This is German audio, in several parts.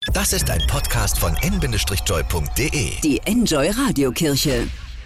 Das ist ein Podcast von n-joy.de. Die Enjoy Radiokirche.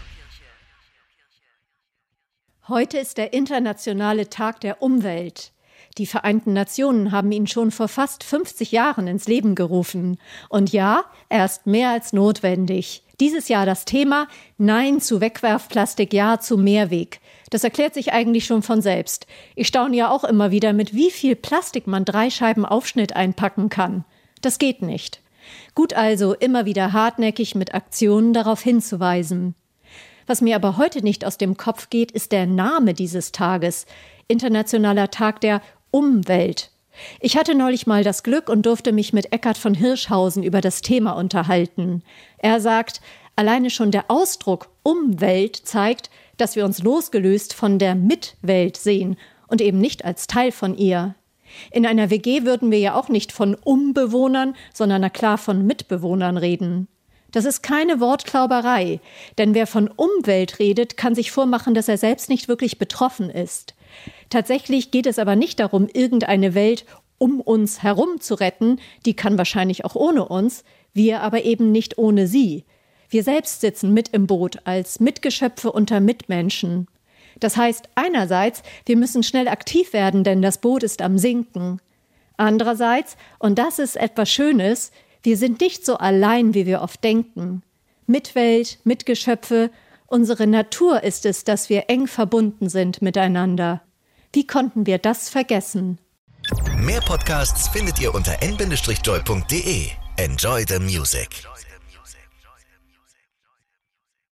Heute ist der internationale Tag der Umwelt. Die Vereinten Nationen haben ihn schon vor fast 50 Jahren ins Leben gerufen. Und ja, er ist mehr als notwendig. Dieses Jahr das Thema Nein zu Wegwerfplastik, Ja zu Mehrweg. Das erklärt sich eigentlich schon von selbst. Ich staune ja auch immer wieder, mit wie viel Plastik man 3 Scheiben Aufschnitt einpacken kann. Das geht nicht. Gut also, immer wieder hartnäckig mit Aktionen darauf hinzuweisen. Was mir aber heute nicht aus dem Kopf geht, ist der Name dieses Tages. Internationaler Tag der Umwelt. Ich hatte neulich mal das Glück und durfte mich mit Eckhard von Hirschhausen über das Thema unterhalten. Er sagt, alleine schon der Ausdruck Umwelt zeigt, dass wir uns losgelöst von der Mitwelt sehen und eben nicht als Teil von ihr. In einer WG würden wir ja auch nicht von Umbewohnern, sondern na klar von Mitbewohnern reden. Das ist keine Wortklauberei, denn wer von Umwelt redet, kann sich vormachen, dass er selbst nicht wirklich betroffen ist. Tatsächlich geht es aber nicht darum, irgendeine Welt um uns herum zu retten, die kann wahrscheinlich auch ohne uns, wir aber eben nicht ohne sie. Wir selbst sitzen mit im Boot als Mitgeschöpfe unter Mitmenschen. Das heißt einerseits, wir müssen schnell aktiv werden, denn das Boot ist am Sinken. Andererseits, und das ist etwas Schönes, wir sind nicht so allein, wie wir oft denken. Mitwelt, Mitgeschöpfe, unsere Natur ist es, dass wir eng verbunden sind miteinander. Wie konnten wir das vergessen? Mehr Podcasts findet ihr unter n-joy.de. Enjoy the music.